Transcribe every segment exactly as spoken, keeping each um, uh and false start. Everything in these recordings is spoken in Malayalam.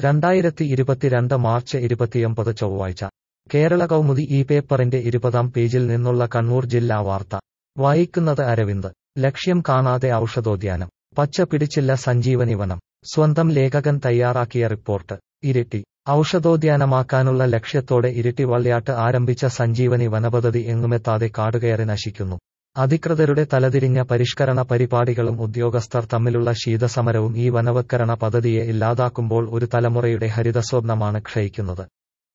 രണ്ടായിരത്തി ഇരുപത്തിരണ്ട് മാർച്ച് ഇരുപത്തിയൊമ്പത് ചൊവ്വാഴ്ച കേരള കൗമുദി ഈ പേപ്പറിന്റെ ഇരുപതാം പേജിൽ നിന്നുള്ള കണ്ണൂർ ജില്ലാ വാർത്ത വായിക്കുന്നത് അരവിന്ദ്. ലക്ഷ്യം കാണാതെ ഔഷധോദ്യാനം പച്ച പിടിച്ചില്ല സഞ്ജീവനി വനം. സ്വന്തം ലേഖകൻ തയ്യാറാക്കിയ റിപ്പോർട്ട്. ഇരിട്ടി. ഔഷധോദ്യാനമാക്കാനുള്ള ലക്ഷ്യത്തോടെ ഇരിട്ടി വള്ള്യാട്ട് ആരംഭിച്ച സഞ്ജീവനി വനപദ്ധതി എങ്ങുമെത്താതെ കാടുകയറി നശിക്കുന്നു. അധികൃതരുടെ തലതിരിഞ്ഞ പരിഷ്കരണ പരിപാടികളും ഉദ്യോഗസ്ഥർ തമ്മിലുള്ള ശീതസമരവും ഈ വനവത്കരണ പദ്ധതിയെ ഇല്ലാതാക്കുമ്പോൾ ഒരു തലമുറയുടെ ഹരിതസ്വപ്നമാണ് ക്ഷയിക്കുന്നത്.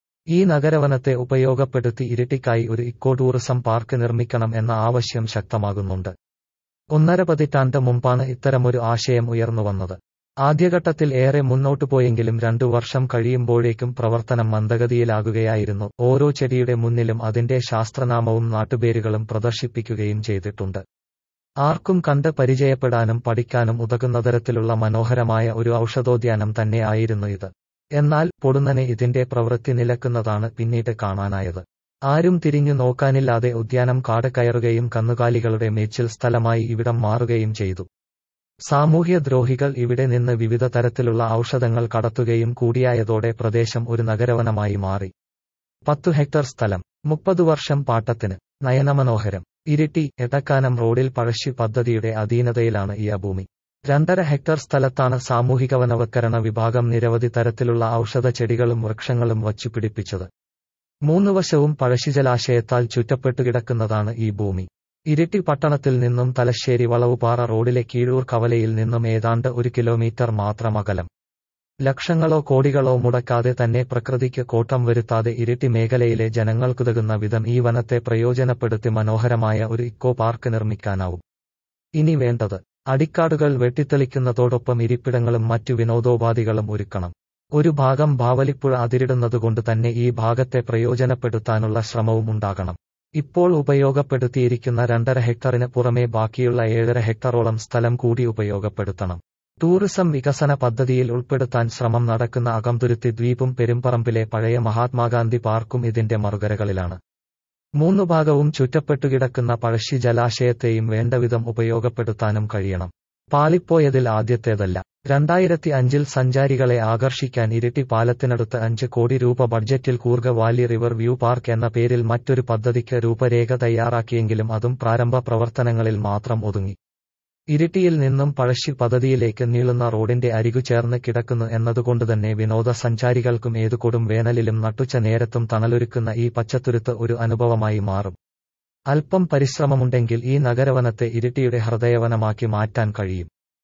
ഈ നഗരവനത്തെ ഉപയോഗപ്പെടുത്തി ഇരിട്ടിക്കായി ഒരു ഇക്കോ ടൂറിസം പാർക്ക് നിർമ്മിക്കണം എന്ന ആവശ്യം ശക്തമാകുന്നുണ്ട്. ഒന്നര പതിറ്റാണ്ട് മുമ്പാണ് ഇത്തരമൊരു ആശയം ഉയർന്നുവന്നത്. ആദ്യഘട്ടത്തിൽ ഏറെ മുന്നോട്ടുപോയെങ്കിലും രണ്ടു വർഷം കഴിയുമ്പോഴേക്കും പ്രവർത്തനം മന്ദഗതിയിലാകുകയായിരുന്നു. ഓരോ ചെടിയുടെ മുന്നിലും അതിന്റെ ശാസ്ത്രനാമവും നാട്ടുപേരുകളും പ്രദർശിപ്പിക്കുകയും ചെയ്തിട്ടുണ്ട്. ആർക്കും കണ്ട് പരിചയപ്പെടാനും പഠിക്കാനും ഉതകുന്ന തരത്തിലുള്ള മനോഹരമായ ഒരു ഔഷധോദ്യാനം തന്നെ ആയിരുന്നു ഇത്. എന്നാൽ പൊടുന്നനെ ഇതിന്റെ പ്രവൃത്തി നിലക്കുന്നതാണ് പിന്നീട് കാണാനായത്. ആരും തിരിഞ്ഞു നോക്കാനില്ലാതെ ഉദ്യാനം കാട് കയറുകയും കന്നുകാലികളുടെ മേച്ചിൽ സ്ഥലമായി ഇവിടം മാറുകയും ചെയ്തു. സാമൂഹ്യദ്രോഹികൾ ഇവിടെ നിന്ന് വിവിധ തരത്തിലുള്ള ഔഷധങ്ങൾ കടത്തുകയും കൂടിയായതോടെ പ്രദേശം ഒരു നഗരവനമായി മാറി. പത്തു ഹെക്ടർ സ്ഥലം, മുപ്പതു വർഷം പാട്ടത്തിന്. നയനമനോഹരം. ഇരിട്ടി എടക്കാനം റോഡിൽ പഴശ്ശി പദ്ധതിയുടെ അധീനതയിലാണ് ഈ ഭൂമി. രണ്ടര ഹെക്ടർ സ്ഥലത്താണ് സാമൂഹിക വനവത്കരണ വിഭാഗം നിരവധി തരത്തിലുള്ള ഔഷധ ചെടികളും വൃക്ഷങ്ങളും വച്ചു പിടിപ്പിച്ചത്. മൂന്നു വശവും പഴശ്ശി ജലാശയത്താൽ ചുറ്റപ്പെട്ടുകിടക്കുന്നതാണ് ഈ ഭൂമി. ഇരിട്ടി പട്ടണത്തിൽ നിന്നും തലശ്ശേരി വളവുപാറ റോഡിലെ കീഴൂർ കവലയിൽ നിന്നും ഏതാണ്ട് ഒരു കിലോമീറ്റർ മാത്രം അകലം. ലക്ഷങ്ങളോ കോടികളോ മുടക്കാതെ തന്നെ പ്രകൃതിക്ക് കോട്ടം വരുത്താതെ ഇരിട്ടി മേഖലയിലെ ജനങ്ങൾക്കുതകുന്ന വിധം ഈ വനത്തെ പ്രയോജനപ്പെടുത്തി മനോഹരമായ ഒരു ഇക്കോ പാർക്ക് നിർമ്മിക്കാനാവും. ഇനി വേണ്ടത് അടിക്കാടുകൾ വെട്ടിത്തെളിക്കുന്നതോടൊപ്പം ഇരിപ്പിടങ്ങളും മറ്റു വിനോദോപാധികളും ഒരുക്കണം. ഒരു ഭാഗം ബാവലിപ്പുഴ അതിരിടുന്നതുകൊണ്ട് തന്നെ ഈ ഭാഗത്തെ പ്രയോജനപ്പെടുത്താനുള്ള ശ്രമവും ഉണ്ടാകണം. ഇപ്പോൾ ഉപയോഗപ്പെടുത്തിയിരിക്കുന്ന രണ്ടര ഹെക്ടറിന് പുറമെ ബാക്കിയുള്ള ഏഴര ഹെക്ടറോളം സ്ഥലം കൂടി ഉപയോഗപ്പെടുത്തണം. ടൂറിസം വികസന പദ്ധതിയിൽ ഉൾപ്പെടുത്താൻ ശ്രമം നടക്കുന്ന അകംതുരുത്തി ദ്വീപും പെരുമ്പറമ്പിലെ പഴയ മഹാത്മാഗാന്ധി പാർക്കും ഇതിന്റെ മറുകരകളിലാണ്. മൂന്നു ഭാഗവും ചുറ്റപ്പെട്ടുകിടക്കുന്ന പഴശ്ശി ജലാശയത്തെയും വേണ്ടവിധം ഉപയോഗപ്പെടുത്താനും കഴിയണം. പാളിപ്പോയതിൽ ആദ്യത്തേതല്ല. രണ്ടായിരത്തി അഞ്ചിൽ സഞ്ചാരികളെ ആകർഷിക്കാൻ ഇരിട്ടി പാലത്തിനടുത്ത് അഞ്ച് കോടി രൂപ ബഡ്ജറ്റിൽ Coorg valley river view park എന്ന പേരിൽ മറ്റൊരു പദ്ധതിക്ക് രൂപരേഖ തയ്യാറാക്കിയെങ്കിലും അതും പ്രാരംഭ പ്രവർത്തനങ്ങളിൽ മാത്രം ഒതുങ്ങി. ഇരിട്ടിയിൽ നിന്നും പഴശ്ശി പദ്ധതിയിലേക്ക് നീളുന്ന റോഡിന്റെ അരികു ചേർന്ന് കിടക്കുന്നു എന്നതുകൊണ്ടുതന്നെ വിനോദസഞ്ചാരികൾക്കും ഏതു കൊടും വേനലിലും നട്ടുച്ച നേരത്തും തണലൊരുക്കുന്ന ഈ പച്ചത്തുരുത്ത് ഒരു അനുഭവമായി മാറും. അല്പം പരിശ്രമമുണ്ടെങ്കിൽ ഈ നഗരവനത്തെ ഇരിട്ടിയുടെ ഹൃദയവനമാക്കി മാറ്റാൻ കഴിയും.